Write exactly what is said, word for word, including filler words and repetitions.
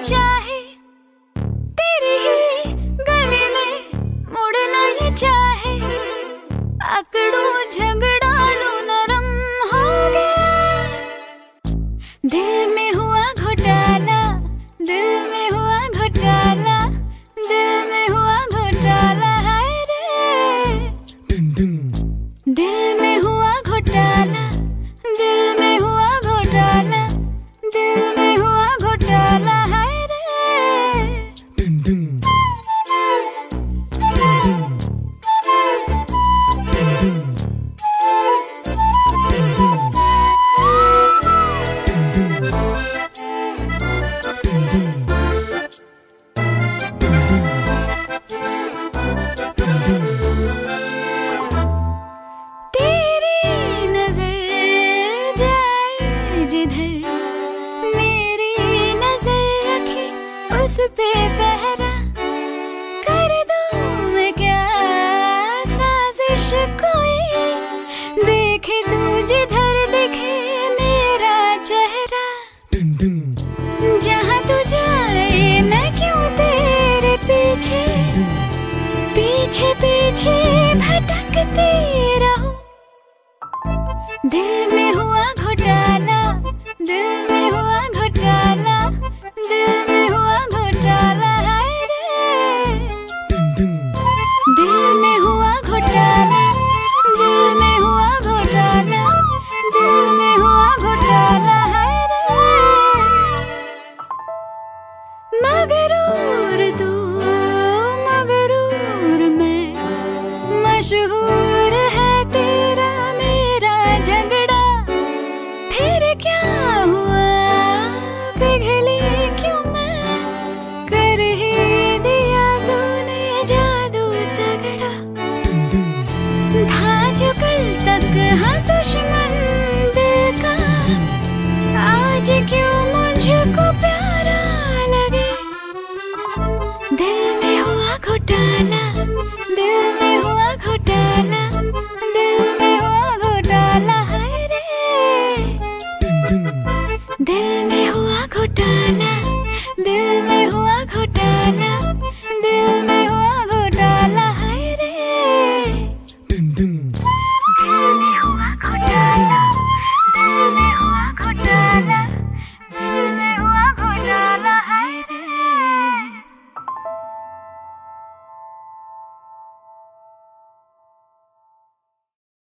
चाहे, तेरी ही गली में मुड़ना ये चाहे, अकड़ू झगड़ा लू नरम हो गया। दिल में हुआ घोटाला, दिल में हुआ घोटाला, दिल में हुआ घोटाला, हाय रे। दिल में हुआ घोटाला, दिल में हुआ घोटाला, दिल में हुआ घोटाला, हाय रे। तेरी नजर जाए जिधर, मेरी नजर रखे उस पे पहरा। कर दूं मैं क्या साजिश कोई, देखे तू जिधर दिखे मेरा चेहरा। जहाँ तू जाए मैं क्यों तेरे पीछे, पीछे पीछे भटकती रहूं। दिल में हुआ घोटाला, दिल में हुआ घोटाला, दिल में हुआ घोटाला, हाय रे। दिल में हुआ घोटाला, दिल में हुआ घोटाला, दिल में हुआ घोटाला, हाय रे। मगरूर तू मगरूर मैं, मशहूर है तेरा मेरा झगड़ा। फिर क्या हुआ पिघली क्यों मैं, कर ही दिया तूने जादू तगड़ा। था जो कल तक हाँ दुश्मन दिल का, आज क्यों मुझको प्यारा लगे। दिल में हुआ घोटाला, दिल में हुआ घोटाला, दिल में हुआ घोटाला, हाय रे। दिल में हुआ घोटाला, दिल में हुआ घोटाला।